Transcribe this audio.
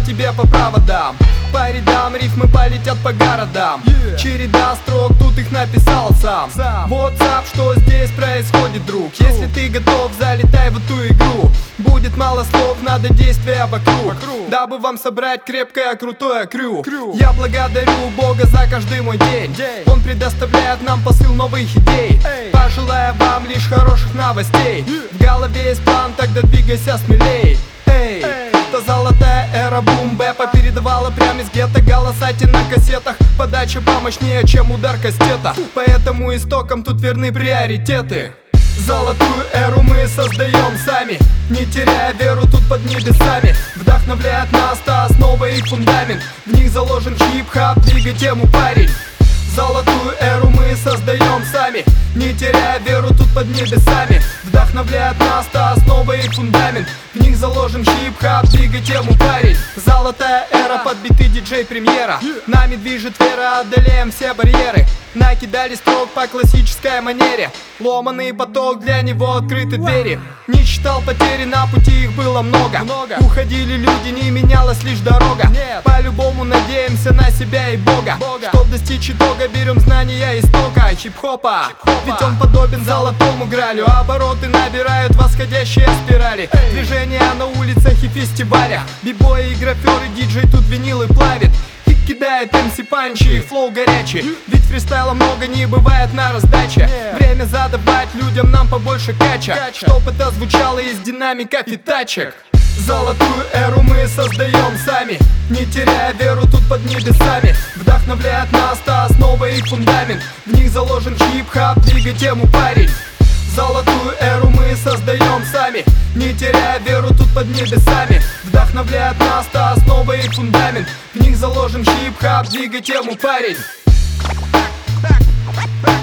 тебе по проводам. По рядам рифмы полетят по городам. Череда строк, тут их написал сам. WhatsApp, что здесь происходит, друг? Если ты готов, залетай в эту игру. Будет мало слов, надо действия вокруг, дабы вам собрать крепкое, крутое крю. Я благодарю Бога за каждый мой день. Он предоставляет нам посыл новых идей. Пожелаю вам лишь хороших новостей. В голове есть план, тогда двигайся смелей. Эй, это золотая эра бум-бэпа передавала прямо из гетто голосайте на кассетах. Подача помощнее, чем удар кастета. Поэтому истокам тут верны приоритеты. Золотую эру мы создаем сами, не теряя веру тут под небесами. Вдохновляет нас та основа и фундамент. В них заложен хип-хап, двигай тему, парень. Золотую эру мы создаем сами, не теряя веру тут под небесами. Вдохновляет нас та основа и фундамент. В них заложен хип-хап, двигай тему, парень. Золотая эра, подбиты диджей-премьера. Нами движет вера, одолеем все барьеры. Накидали строк по классической манере. Ломаный поток, для него открыты двери. Не считал потери, на пути их было много. Уходили люди, не менялась лишь дорога. По-любому надеемся на себя и Бога. Чтоб достичь итога, берем знания истока хип-хопа. Ведь он подобен золотому гралю. Обороты набирают восходящие спирали. Движения на улицах и фестивалях. Бибои и граферы, диджей тут винилы плавит. Кидает МС панчи, их флоу горячий. Ведь фристайла много не бывает на раздаче. Время задавать людям нам побольше кача, чтоб это звучало из динамиков и тачек. Золотую эру мы создаем сами, не теряя веру тут под небесами. Вдохновляет нас та основа и фундамент. В них заложен хип-хап, двигай тему, парень. Золотую эру мы создаем сами, не теряя веру тут под небесами. Вдохновляет нас та основа и фундамент. В них заложен хип-хап, двигай тему, парень.